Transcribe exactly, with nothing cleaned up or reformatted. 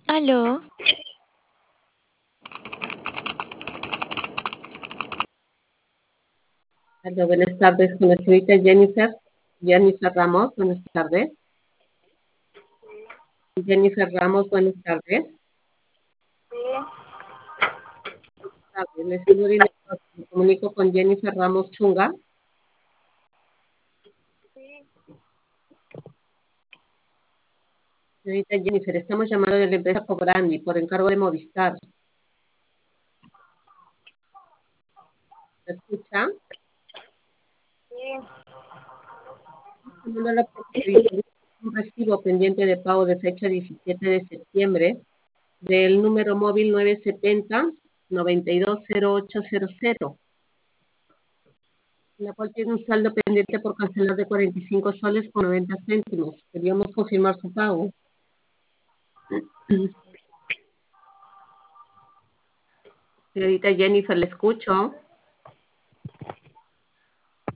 Aló, Hola, buenas tardes, con la señorita Jennifer, Jennifer Ramos, buenas tardes. Jennifer Ramos, buenas tardes. Tardes, le escribo de inmediato, me comunico con Jennifer Ramos Chunga. Señorita Jennifer, estamos llamando de la empresa Cobrandi por encargo de Movistar. ¿Me escucha? Llamándola porque recibí un recibo pendiente de pago de fecha diecisiete de septiembre del número móvil nueve setenta, noventa y dos cero ocho cero cero, la cual tiene un saldo pendiente por cancelar de cuarenta y cinco soles con noventa céntimos. Queríamos confirmar su pago. Señorita Jennifer, le escucho.